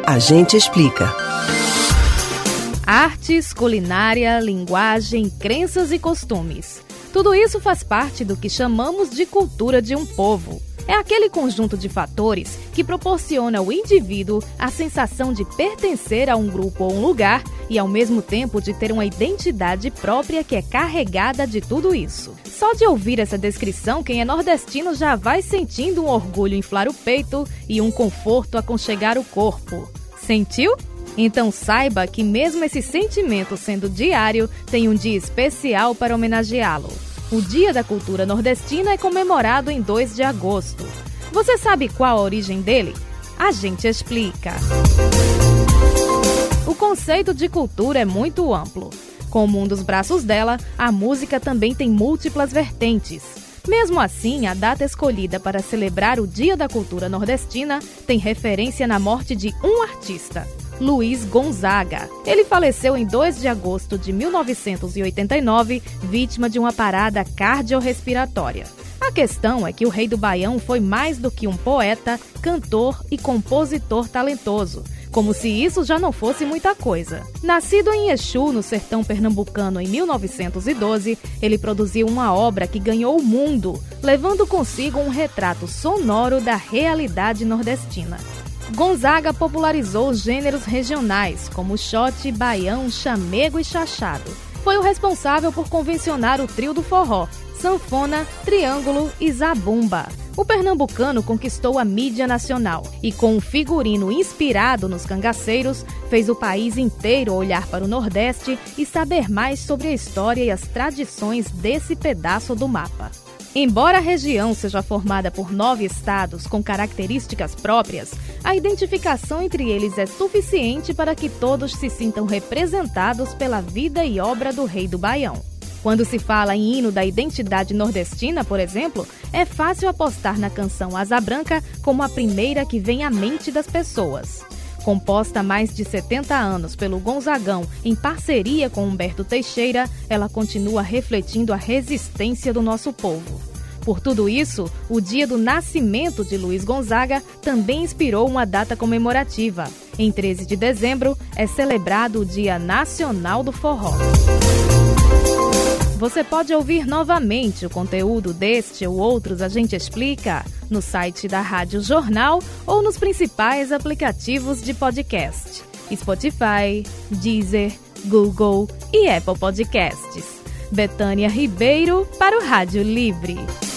A gente explica. Artes, culinária, linguagem, crenças e costumes. Tudo isso faz parte do que chamamos de cultura de um povo. É aquele conjunto de fatores que proporciona ao indivíduo a sensação de pertencer a um grupo ou um lugar e, ao mesmo tempo, de ter uma identidade própria que é carregada de tudo isso. Só de ouvir essa descrição, quem é nordestino já vai sentindo um orgulho inflar o peito e um conforto aconchegar o corpo. Sentiu? Então saiba que mesmo esse sentimento sendo diário, tem um dia especial para homenageá-lo. O Dia da Cultura Nordestina é comemorado em 2 de agosto. Você sabe qual a origem dele? A gente explica. O conceito de cultura é muito amplo. Como um dos braços dela, a música também tem múltiplas vertentes. Mesmo assim, a data escolhida para celebrar o Dia da Cultura Nordestina tem referência na morte de um artista, Luiz Gonzaga. Ele faleceu em 2 de agosto de 1989, vítima de uma parada cardiorrespiratória. A questão é que o Rei do Baião foi mais do que um poeta, cantor e compositor talentoso, como se isso já não fosse muita coisa. Nascido em Exu, no sertão pernambucano, em 1912, ele produziu uma obra que ganhou o mundo, levando consigo um retrato sonoro da realidade nordestina. Gonzaga popularizou os gêneros regionais, como xote, baião, chamego e chachado. Foi o responsável por convencionar o trio do forró, sanfona, triângulo e zabumba. O pernambucano conquistou a mídia nacional e, com um figurino inspirado nos cangaceiros, fez o país inteiro olhar para o Nordeste e saber mais sobre a história e as tradições desse pedaço do mapa. Embora a região seja formada por 9 estados com características próprias, a identificação entre eles é suficiente para que todos se sintam representados pela vida e obra do Rei do Baião. Quando se fala em hino da identidade nordestina, por exemplo, é fácil apostar na canção Asa Branca como a primeira que vem à mente das pessoas. Composta há mais de 70 anos pelo Gonzagão em parceria com Humberto Teixeira, ela continua refletindo a resistência do nosso povo. Por tudo isso, o dia do nascimento de Luiz Gonzaga também inspirou uma data comemorativa. Em 13 de dezembro, é celebrado o Dia Nacional do Forró. Você pode ouvir novamente o conteúdo deste ou outros A Gente Explica no site da Rádio Jornal ou nos principais aplicativos de podcast: Spotify, Deezer, Google e Apple Podcasts. Betânia Ribeiro para o Rádio Livre.